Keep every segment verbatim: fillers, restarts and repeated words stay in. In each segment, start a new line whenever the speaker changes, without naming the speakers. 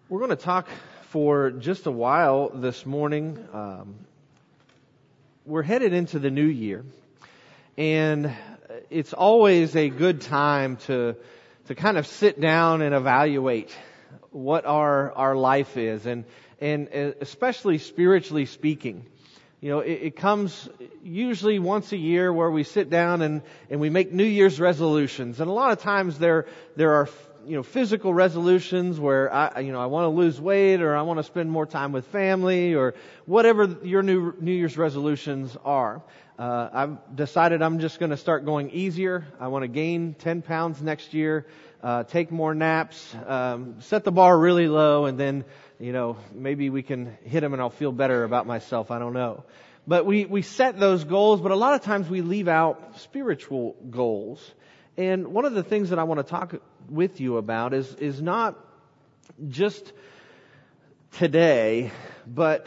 We're going to talk for just a while this morning. Um, we're headed into the new year, and it's always a good time to to kind of sit down and evaluate what our our life is, and and especially spiritually speaking. You know, it, it comes usually once a year where we sit down and, and we make New Year's resolutions, and a lot of times there there are you know physical resolutions where I you know I want to lose weight, or I want to spend more time with family, or whatever your new New Year's resolutions are. Uh, I've decided I'm just going to start going easier. I want to gain ten pounds next year, uh, take more naps, um, set the bar really low, and then you know maybe we can hit them and I'll feel better about myself. I don't know. But we, we set those goals, but a lot of times we leave out spiritual goals. And one of the things that I want to talk with you about is, is not just today, but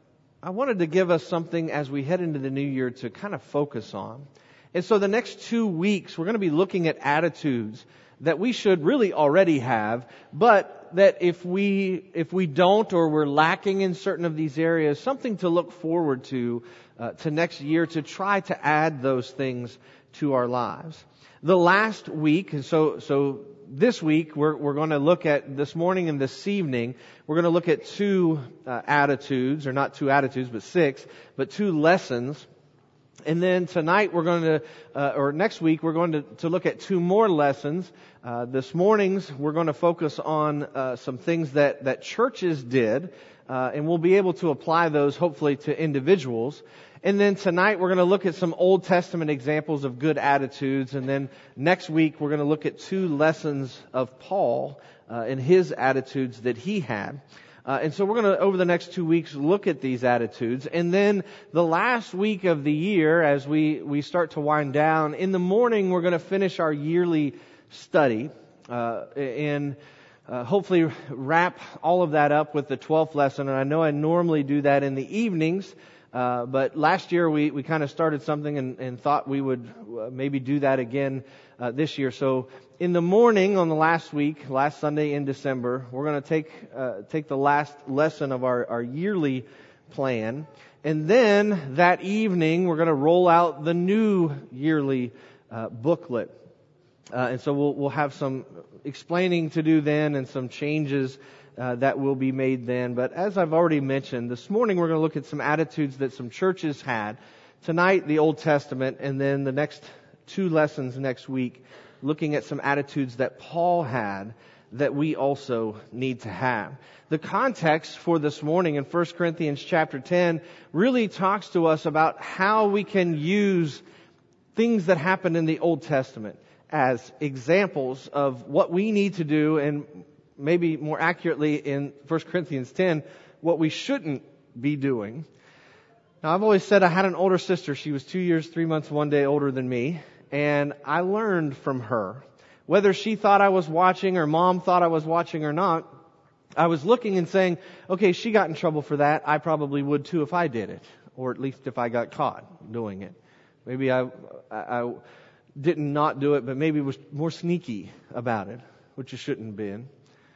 I wanted to give us something as we head into the new year to kind of focus on. And so the next two weeks, we're going to be looking at attitudes that we should really already have, but that if we if we don't, or we're lacking in certain of these areas, something to look forward to uh, to next year to try to add those things to our lives. The last week, and so so this week we're we're going to look at this morning and this evening. We're going to look at two uh, attitudes, or not two attitudes, but six, but two lessons. And then tonight we're going to, uh, or next week we're going to, to look at two more lessons. Uh, this morning's we're going to focus on uh, some things that, that churches did, uh, and we'll be able to apply those hopefully to individuals. And then tonight we're going to look at some Old Testament examples of good attitudes. And then next week we're going to look at two lessons of Paul uh, and his attitudes that he had. Uh, and so we're going to, over the next two weeks, look at these attitudes. And then the last week of the year, as we, we start to wind down, in the morning we're going to finish our yearly study uh, and uh, hopefully wrap all of that up with the twelfth lesson. And I know I normally do that in the evenings, uh, but last year we, we kind of started something and, and thought we would uh, maybe do that again uh, this year. So in the morning on the last week, last Sunday in December, we're going to take uh, take the last lesson of our, our yearly plan. And then that evening, we're going to roll out the new yearly uh, booklet. Uh, and so we'll we'll have some explaining to do then, and some changes uh, that will be made then. But as I've already mentioned, this morning we're going to look at some attitudes that some churches had. Tonight, the Old Testament, and then the next two lessons next week, looking at some attitudes that Paul had that we also need to have. The context for this morning in First Corinthians chapter ten really talks to us about how we can use things that happened in the Old Testament as examples of what we need to do, and maybe more accurately in First Corinthians ten, what we shouldn't be doing. Now, I've always said I had an older sister. She was two years, three months, one day older than me. And I learned from her. Whether she thought I was watching, or mom thought I was watching or not, I was looking and saying, okay, she got in trouble for that. I probably would too if I did it. Or at least if I got caught doing it. Maybe I, I, I didn't not do it, but maybe was more sneaky about it, which it shouldn't have been.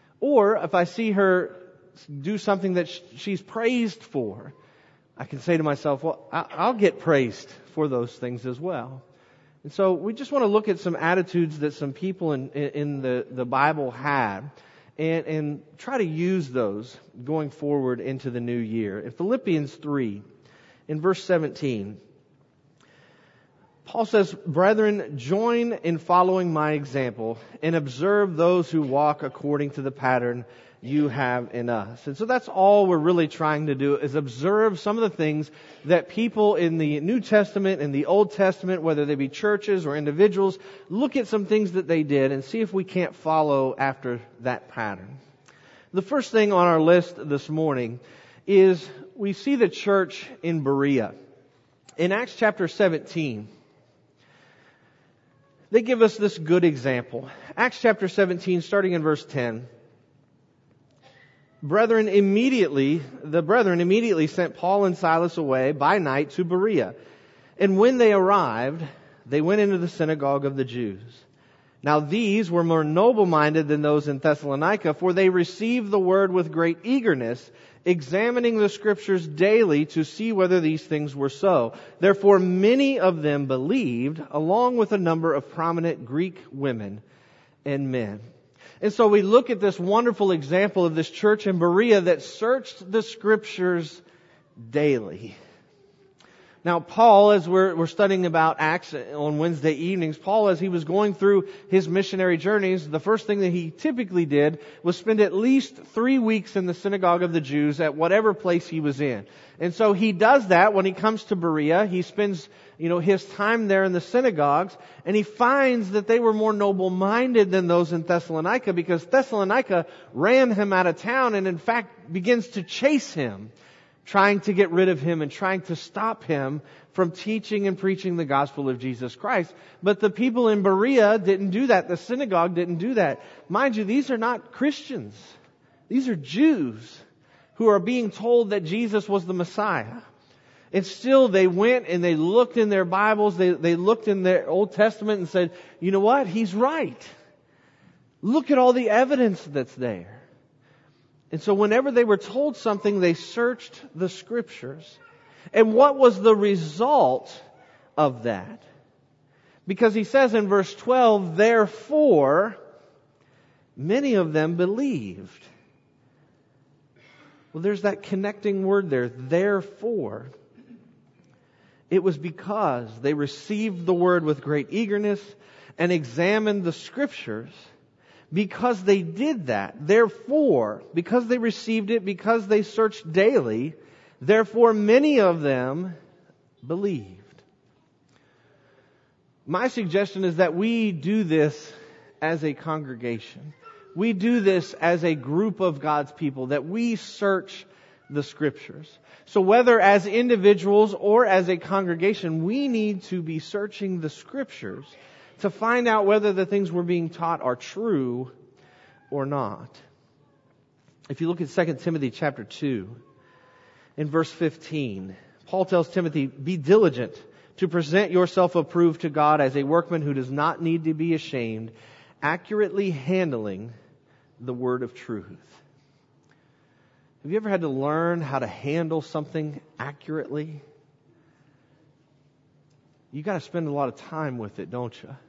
Or if I see her do something that she's praised for, I can say to myself, well, I'll get praised for those things as well. And so we just want to look at some attitudes that some people in, in the, the Bible had, and, and try to use those going forward into the new year. In Philippians three, in verse seventeen, Paul says, "Brethren, join in following my example, and observe those who walk according to the pattern you have in us." And so that's all we're really trying to do, is observe some of the things that people in the New Testament and the Old Testament, whether they be churches or individuals, look at some things that they did and see if we can't follow after that pattern. The first thing on our list this morning is we see the church in Berea. In Acts chapter seventeen, they give us this good example. Acts chapter seventeen, starting in verse ten. Brethren, immediately, the brethren immediately sent Paul and Silas away by night to Berea. And when they arrived, they went into the synagogue of the Jews. Now these were more noble-minded than those in Thessalonica, for they received the word with great eagerness, examining the Scriptures daily to see whether these things were so. Therefore many of them believed, along with a number of prominent Greek women and men. And so we look at this wonderful example of this church in Berea that searched the Scriptures daily. Now, Paul, as we're, we're studying about Acts on Wednesday evenings, Paul, as he was going through his missionary journeys, the first thing that he typically did was spend at least three weeks in the synagogue of the Jews at whatever place he was in. And so he does that when he comes to Berea. He spends, you know, his time there in the synagogues, and he finds that they were more noble-minded than those in Thessalonica, because Thessalonica ran him out of town and in fact begins to chase him, trying to get rid of him and trying to stop him from teaching and preaching the gospel of Jesus Christ. But the people in Berea didn't do that. The synagogue didn't do that. Mind you, these are not Christians. These are Jews who are being told that Jesus was the Messiah. And still they went and they looked in their Bibles, they, they looked in their Old Testament and said, you know what? He's right. Look at all the evidence that's there. And so whenever they were told something, they searched the Scriptures. And what was the result of that? Because he says in verse twelve, therefore, many of them believed. Well, there's that connecting word there, therefore. It was because they received the word with great eagerness and examined the Scriptures. Because they did that, therefore, because they received it, because they searched daily, therefore many of them believed. My suggestion is that we do this as a congregation. We do this as a group of God's people, that we search the Scriptures. So whether as individuals or as a congregation, we need to be searching the Scriptures to find out whether the things we're being taught are true or not. If you look at Second Timothy chapter two, in verse fifteen, Paul tells Timothy, be diligent to present yourself approved to God as a workman who does not need to be ashamed, accurately handling the word of truth. Have you ever had to learn how to handle something accurately? You got to spend a lot of time with it, don't you?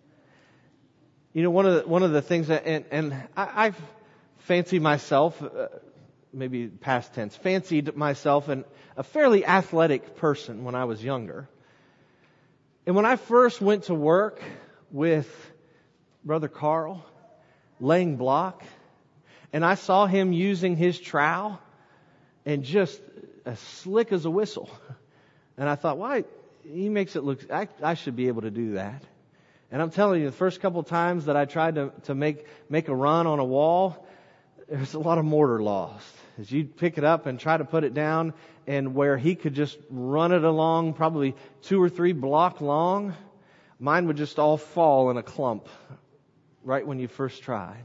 You know, one of the, one of the things that, and, and I, I've fancied myself, uh, maybe past tense, fancied myself an, a fairly athletic person when I was younger. And when I first went to work with Brother Carl, laying block, and I saw him using his trowel and just as slick as a whistle. And I thought, why? He makes it look, I, I should be able to do that. And I'm telling you, the first couple of times that I tried to, to make, make a run on a wall, there's a lot of mortar lost. As you pick it up and try to put it down, and where he could just run it along, probably two or three block long, mine would just all fall in a clump right when you first tried.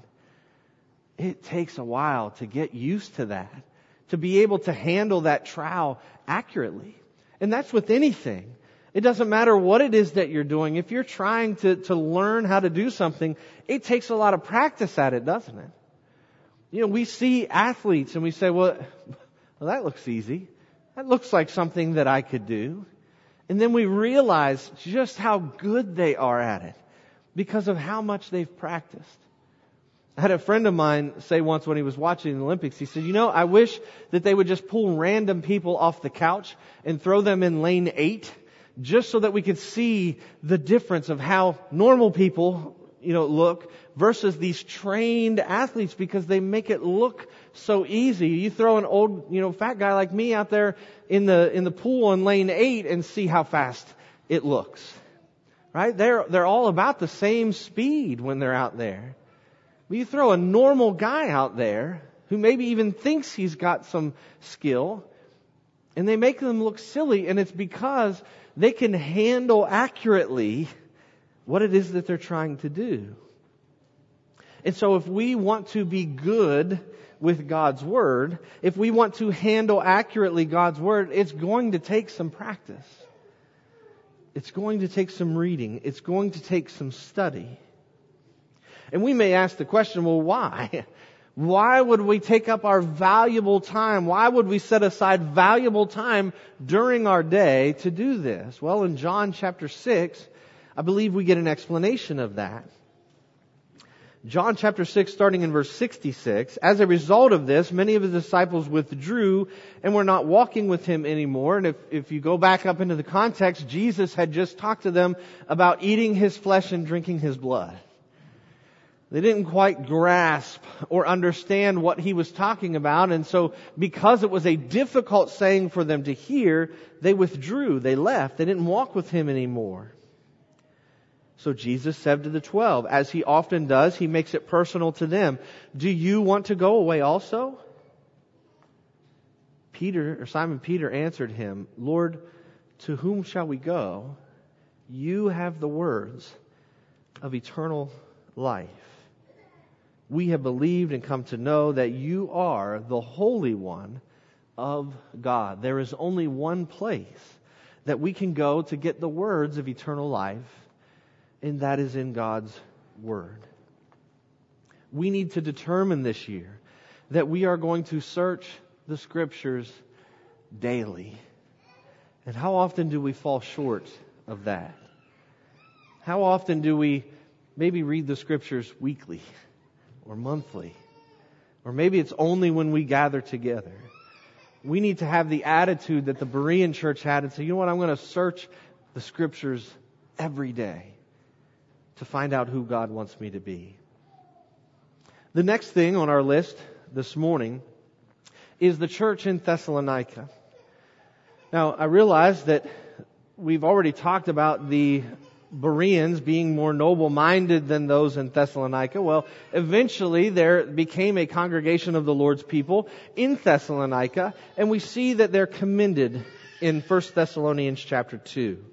It takes a while to get used to that, to be able to handle that trowel accurately. And that's with anything. It doesn't matter what it is that you're doing. If you're trying to, to learn how to do something, it takes a lot of practice at it, doesn't it? You know, we see athletes and we say, well, well, that looks easy. That looks like something that I could do. And then we realize just how good they are at it because of how much they've practiced. I had a friend of mine say once when he was watching the Olympics, he said, you know, I wish that they would just pull random people off the couch and throw them in lane eight, just so that we could see the difference of how normal people, you know, look versus these trained athletes, because they make it look so easy. You throw an old, you know, fat guy like me out there in the in the pool in lane eight and see how fast it looks. Right? They're they're all about the same speed when they're out there. But you throw a normal guy out there who maybe even thinks he's got some skill, and they make them look silly, and it's because they can handle accurately what it is that they're trying to do. And so if we want to be good with God's Word, if we want to handle accurately God's Word, it's going to take some practice. It's going to take some reading. It's going to take some study. And we may ask the question, well, why? Why would we take up our valuable time? Why would we set aside valuable time during our day to do this? Well, in John chapter six, I believe we get an explanation of that. John chapter six, starting in verse sixty-six, as a result of this, many of his disciples withdrew and were not walking with him anymore. And if, if you go back up into the context, Jesus had just talked to them about eating his flesh and drinking his blood. They didn't quite grasp or understand what he was talking about. And so because it was a difficult saying for them to hear, they withdrew. They left. They didn't walk with him anymore. So Jesus said to the twelve, as he often does, he makes it personal to them. Do you want to go away also? Peter, or Simon Peter answered him, Lord, to whom shall we go? You have the words of eternal life. We have believed and come to know that you are the Holy One of God. There is only one place that we can go to get the words of eternal life, and that is in God's Word. We need to determine this year that we are going to search the Scriptures daily. And how often do we fall short of that? How often do we maybe read the Scriptures weekly or monthly? Or maybe it's only when we gather together. We need to have the attitude that the Berean church had and say, you know what, I'm going to search the Scriptures every day to find out who God wants me to be. The next thing on our list this morning is the church in Thessalonica. Now, I realize that we've already talked about the Bereans being more noble-minded than those in Thessalonica. Well, eventually there became a congregation of the Lord's people in Thessalonica, and we see that they're commended in First Thessalonians chapter two.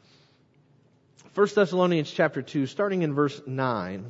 First Thessalonians chapter two, starting in verse nine.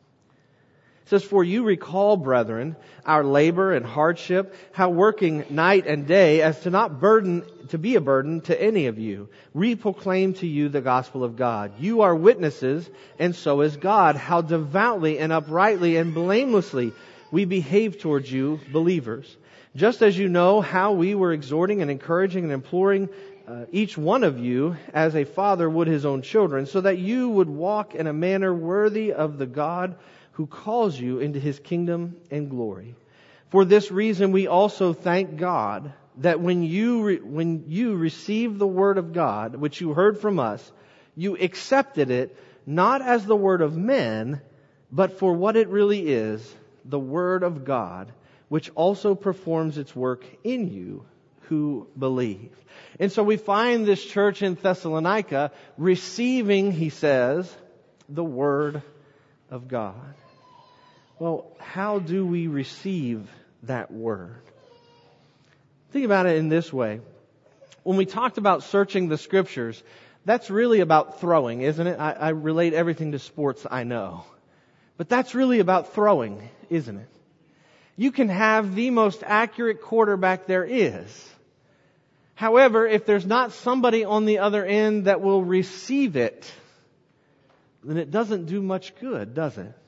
It says, For you recall, brethren, our labor and hardship, how working night and day, as to not burden, to be a burden to any of you, we proclaim to you the gospel of God. You are witnesses, and so is God, how devoutly and uprightly and blamelessly we behave towards you, believers. Just as you know how we were exhorting and encouraging and imploring uh, each one of you as a father would his own children, so that you would walk in a manner worthy of the God who calls you into His kingdom and glory. For this reason we also thank God that when you re- when you received the word of God, which you heard from us, you accepted it not as the word of men, but for what it really is, the word of God, which also performs its work in you who believe. And so we find this church in Thessalonica receiving, he says, the word of God. Well, how do we receive that word? Think about it in this way. When we talked about searching the Scriptures, that's really about throwing, isn't it? I, I relate everything to sports, I know. But that's really about throwing, isn't it? You can have the most accurate quarterback there is. However, if there's not somebody on the other end that will receive it, then it doesn't do much good, does it?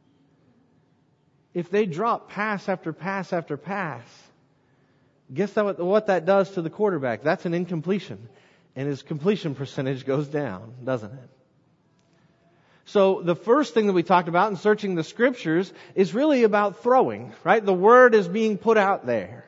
If they drop pass after pass after pass, guess what that does to the quarterback? That's an incompletion. And his completion percentage goes down, doesn't it? So the first thing that we talked about in searching the Scriptures is really about throwing, right? The Word is being put out there.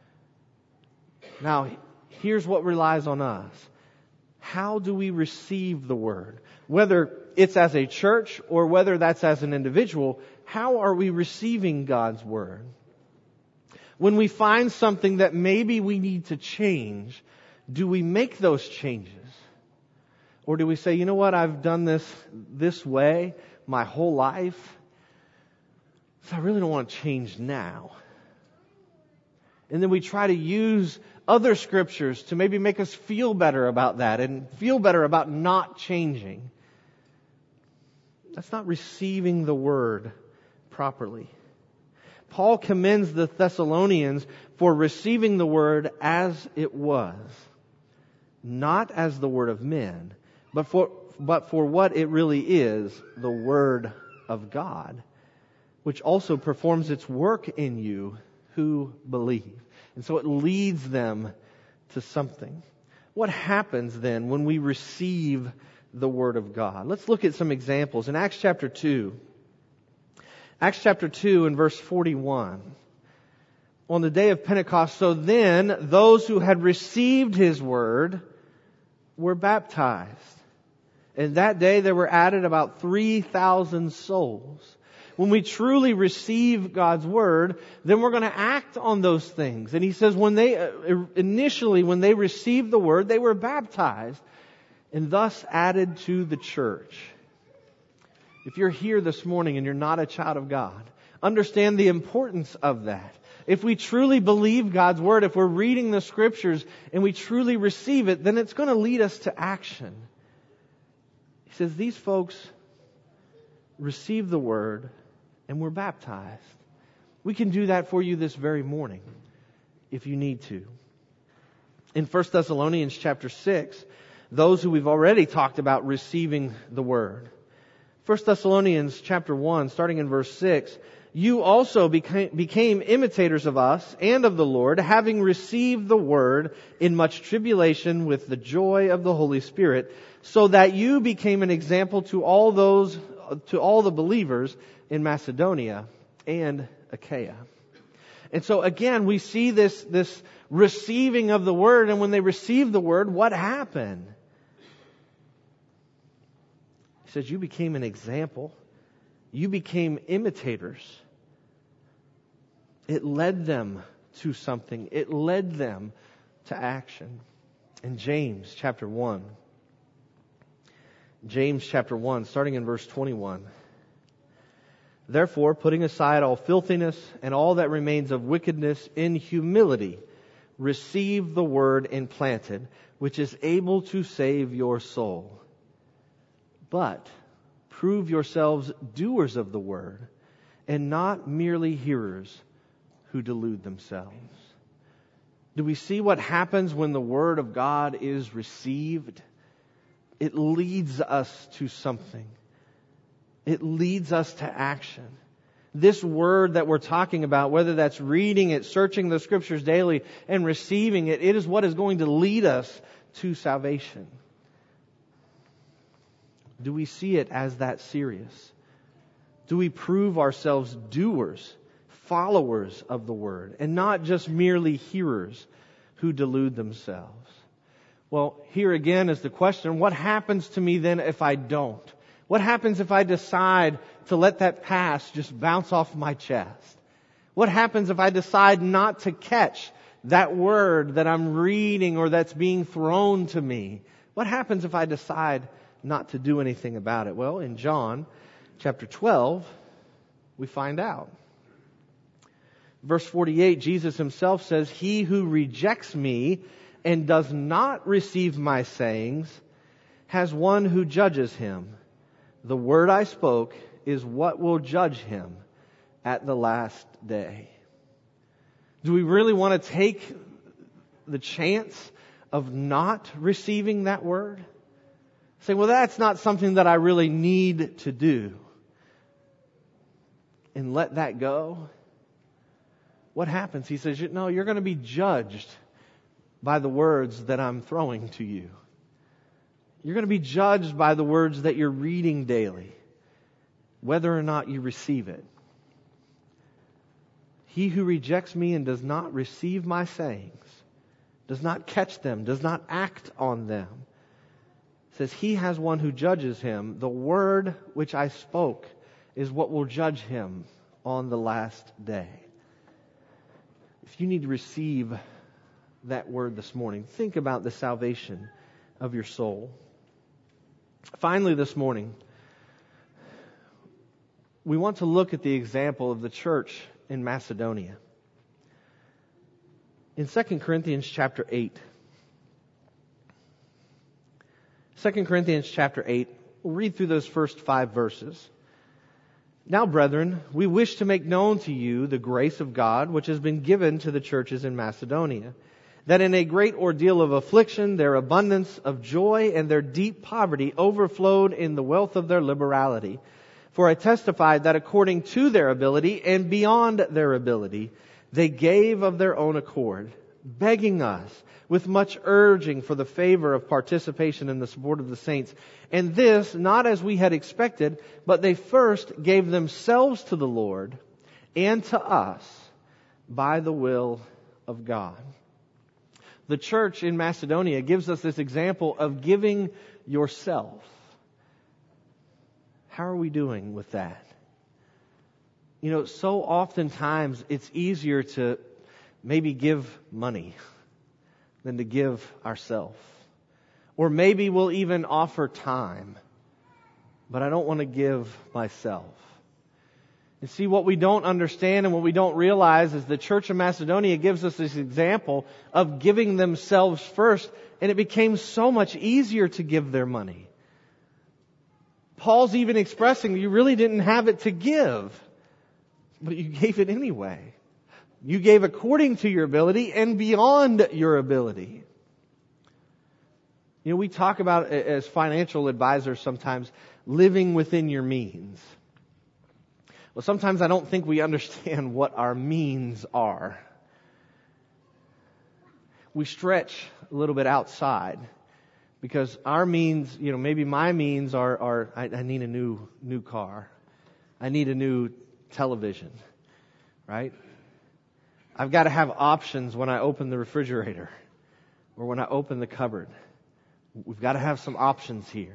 Now, here's what relies on us. How do we receive the Word? Whether it's as a church or whether that's as an individual, how are we receiving God's Word? When we find something that maybe we need to change, do we make those changes? Or do we say, you know what, I've done this this way my whole life, so I really don't want to change now. And then we try to use other scriptures to maybe make us feel better about that and feel better about not changing. That's not receiving the Word properly. Paul commends the Thessalonians for receiving the Word as it was, not as the word of men, but for but for what it really is, the Word of God. which also performs its work in you who believe. And so it leads them to something. What happens then when we receive the Word of God? Let's look at some examples. In Acts chapter two, Acts chapter two and verse forty-one. On the day of Pentecost, so then those who had received His Word were baptized. And that day there were added about three thousand souls. When we truly receive God's Word, then we're going to act on those things. And He says when they, initially when they received the Word, they were baptized and thus added to the church. If you're here this morning and you're not a child of God, understand the importance of that. If we truly believe God's Word, if we're reading the Scriptures and we truly receive it, then it's going to lead us to action. He says these folks received the Word and were baptized. We can do that for you this very morning if you need to. In First Thessalonians chapter six, those who we've already talked about receiving the Word. First Thessalonians chapter one, starting in verse six, you also became, became imitators of us and of the Lord, having received the Word in much tribulation with the joy of the Holy Spirit, so that you became an example to all those, to all the believers in Macedonia and Achaia. And so again, we see this, this receiving of the Word, and when they received the Word, what happened? He says, you became an example. You became imitators. It led them to something. It led them to action. In James chapter one. James chapter one, starting in verse twenty-one. Therefore, putting aside all filthiness and all that remains of wickedness, in humility, receive the word implanted, which is able to save your soul. But prove yourselves doers of the word, and not merely hearers who delude themselves. Do we see what happens when the Word of God is received? It leads us to something. It leads us to action. This Word that we're talking about, whether that's reading it, searching the Scriptures daily, and receiving it, it is what is going to lead us to salvation. Do we see it as that serious? Do we prove ourselves doers, followers of the Word, and not just merely hearers who delude themselves? Well, here again is the question, what happens to me then if I don't? What happens if I decide to let that past just bounce off my chest? What happens if I decide not to catch that word that I'm reading or that's being thrown to me? What happens if I decide not to do anything about it? Well, in John chapter twelve, we find out. Verse forty-eight, Jesus Himself says, he who rejects me and does not receive my sayings has one who judges him. The word I spoke is what will judge him at the last day. Do we really want to take the chance of not receiving that word? Say, well, that's not something that I really need to do. And let that go? What happens? He says, no, you're going to be judged by the words that I'm throwing to you. You're going to be judged by the words that you're reading daily, whether or not you receive it. He who rejects me and does not receive my sayings, does not catch them, does not act on them, says he has one who judges him. The word which I spoke is what will judge him on the last day. If you need to receive that word this morning, think about the salvation of your soul. Finally this morning, we want to look at the example of the church in Macedonia. In Second Corinthians chapter eight, Second Corinthians chapter eight, we'll read through those first five verses. Now, brethren, we wish to make known to you the grace of God which has been given to the churches in Macedonia, that in a great ordeal of affliction their abundance of joy and their deep poverty overflowed in the wealth of their liberality. For I testified that according to their ability and beyond their ability, they gave of their own accord, begging us with much urging for the favor of participation in the support of the saints. And this, not as we had expected, but they first gave themselves to the Lord and to us by the will of God. The church in Macedonia gives us this example of giving yourself. How are we doing with that? You know, so oftentimes it's easier to maybe give money than to give ourselves. Or maybe we'll even offer time, but I don't want to give myself. And see, what we don't understand and what we don't realize is the Church of Macedonia gives us this example of giving themselves first, and it became so much easier to give their money. Paul's even expressing you really didn't have it to give, but you gave it anyway. You gave according to your ability and beyond your ability. You know, we talk about, as financial advisors sometimes, living within your means. Well, sometimes I don't think we understand what our means are. We stretch a little bit outside. Because our means, you know, maybe my means are, are I, I need a new new car. I need a new television, right? I've got to have options when I open the refrigerator or when I open the cupboard. We've got to have some options here.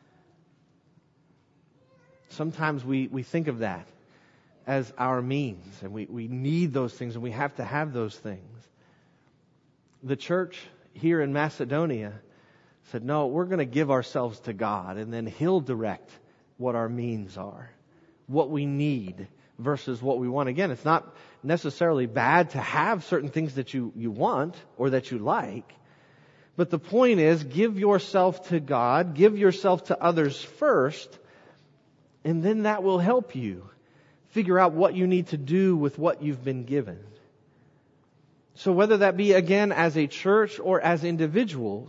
Sometimes we, we think of that as our means, and we, we need those things, and we have to have those things. The church here in Macedonia said, no, we're going to give ourselves to God, and then He'll direct what our means are, what we need versus what we want. Again, it's not necessarily bad to have certain things that you, you want or that you like, but the point is, give yourself to God, give yourself to others first, and then that will help you figure out what you need to do with what you've been given. So whether that be, again, as a church or as individuals,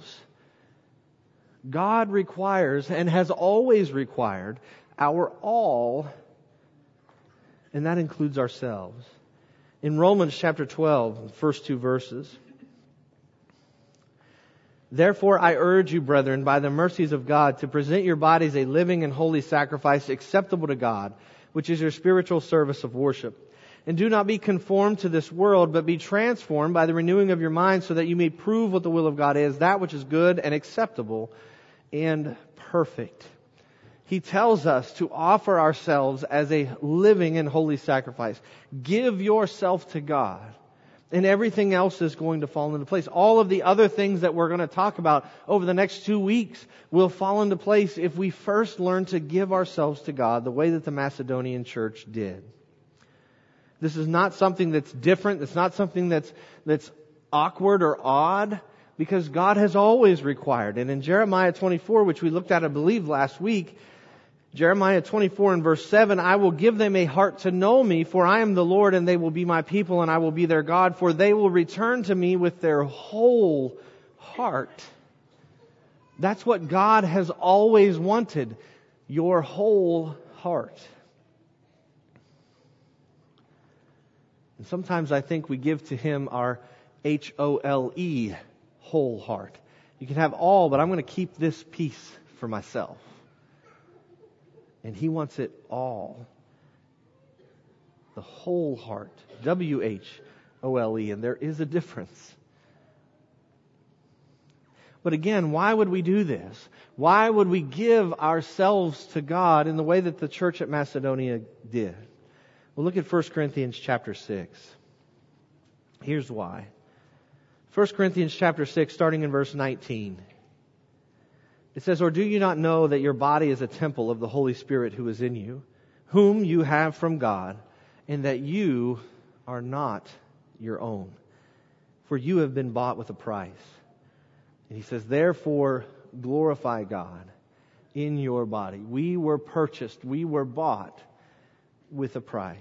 God requires and has always required our all, and that includes ourselves. In Romans chapter twelve, the first two verses, therefore I urge you, brethren, by the mercies of God, to present your bodies a living and holy sacrifice acceptable to God, which is your spiritual service of worship. And do not be conformed to this world, but be transformed by the renewing of your mind, so that you may prove what the will of God is, that which is good and acceptable and perfect. He tells us to offer ourselves as a living and holy sacrifice. Give yourself to God, and everything else is going to fall into place. All of the other things that we're going to talk about over the next two weeks will fall into place if we first learn to give ourselves to God the way that the Macedonian church did. This is not something that's different. It's not something that's that's awkward or odd, because God has always required. And in Jeremiah twenty-four, which we looked at, I believe, last week, Jeremiah twenty-four and verse seven, I will give them a heart to know me, for I am the Lord, and they will be my people, and I will be their God, for they will return to me with their whole heart. That's what God has always wanted, your whole heart. And sometimes I think we give to Him our H O L E, whole heart. You can have all, but I'm going to keep this piece for myself. And He wants it all. The whole heart. W H O L E. And there is a difference. But again, why would we do this? Why would we give ourselves to God in the way that the church at Macedonia did? Well, look at First Corinthians chapter six. Here's why. First Corinthians chapter six, starting in verse nineteen. It says, or do you not know that your body is a temple of the Holy Spirit who is in you, whom you have from God, and that you are not your own? For you have been bought with a price. And he says, therefore glorify God in your body. We were purchased, we were bought with a price.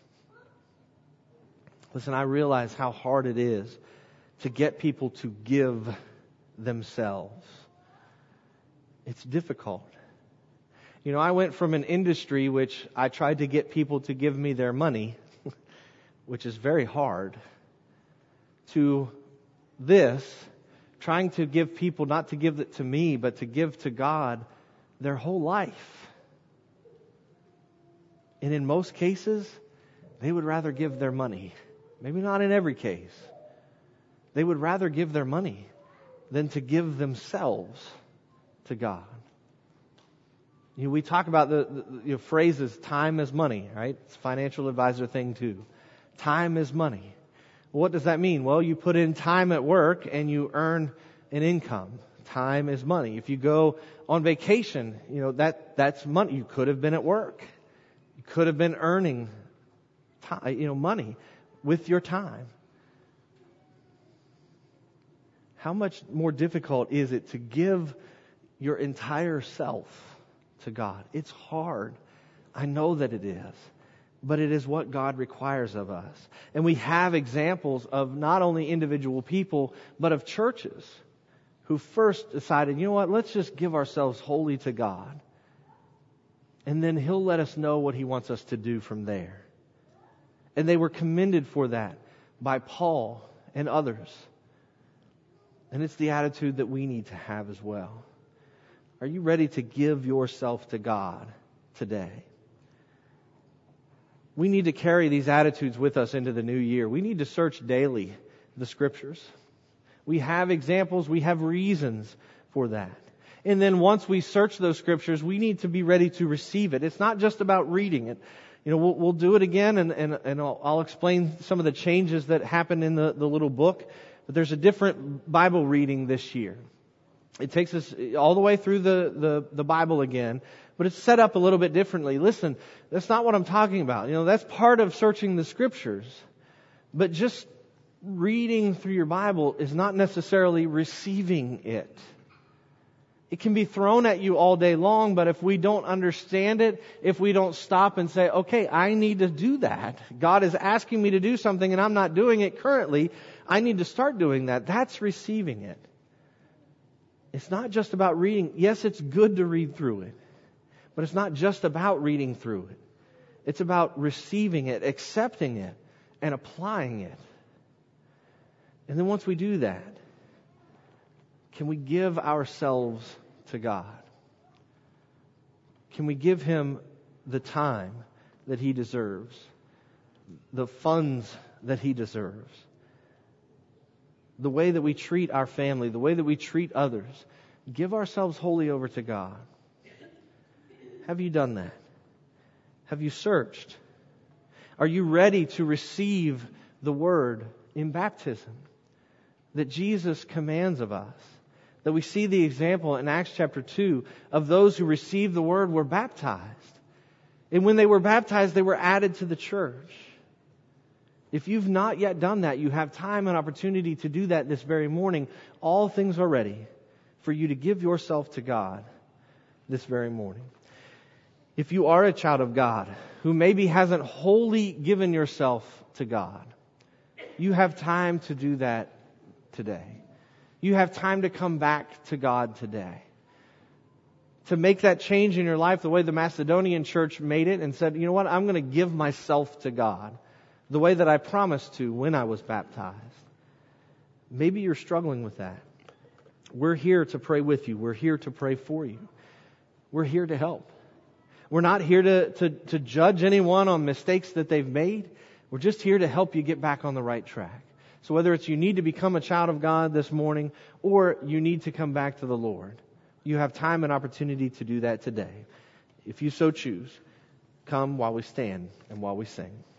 Listen, I realize how hard it is to get people to give themselves. It's difficult. You know, I went from an industry which I tried to get people to give me their money, which is very hard, to this, trying to give people, not to give it to me, but to give to God their whole life. And in most cases, they would rather give their money. Maybe not in every case. They would rather give their money than to give themselves to God. You know, we talk about the, the you know, phrases, time is money, right? It's a financial advisor thing too. Time is money. Well, what does that mean? Well, you put in time at work and you earn an income. Time is money. If you go on vacation, you know, that, that's money. You could have been at work. You could have been earning time, you know, money with your time. How much more difficult is it to give your entire self to God? It's hard. I know that it is. But it is what God requires of us. And we have examples of not only individual people, but of churches who first decided, you know what, let's just give ourselves wholly to God. And then He'll let us know what He wants us to do from there. And they were commended for that by Paul and others. And it's the attitude that we need to have as well. Are you ready to give yourself to God today? We need to carry these attitudes with us into the new year. We need to search daily the Scriptures. We have examples, we have reasons for that. And then once we search those Scriptures, we need to be ready to receive it. It's not just about reading it. You know, we'll, we'll do it again, and, and, and I'll, I'll explain some of the changes that happen in the, the little book. But there's a different Bible reading this year. It takes us all the way through the, the, the Bible again, but it's set up a little bit differently. Listen, that's not what I'm talking about. You know, that's part of searching the Scriptures. But just reading through your Bible is not necessarily receiving it. It can be thrown at you all day long, but if we don't understand it, if we don't stop and say, okay, I need to do that. God is asking me to do something and I'm not doing it currently. I need to start doing that. That's receiving it. It's not just about reading. Yes, it's good to read through it. But it's not just about reading through it. It's about receiving it, accepting it, and applying it. And then once we do that, can we give ourselves to God? Can we give Him the time that He deserves? The funds that He deserves? The way that we treat our family, the way that we treat others? Give ourselves wholly over to God. Have you done that? Have you searched? Are you ready to receive the Word in baptism that Jesus commands of us? That we see the example in Acts chapter two of those who received the Word were baptized. And when they were baptized, they were added to the church. If you've not yet done that, you have time and opportunity to do that this very morning. All things are ready for you to give yourself to God this very morning. If you are a child of God who maybe hasn't wholly given yourself to God, you have time to do that today. You have time to come back to God today. To make that change in your life the way the Macedonian church made it and said, you know what, I'm going to give myself to God the way that I promised to when I was baptized. Maybe you're struggling with that. We're here to pray with you. We're here to pray for you. We're here to help. We're not here to, to, to judge anyone on mistakes that they've made. We're just here to help you get back on the right track. So whether it's you need to become a child of God this morning or you need to come back to the Lord, you have time and opportunity to do that today. If you so choose, come while we stand and while we sing.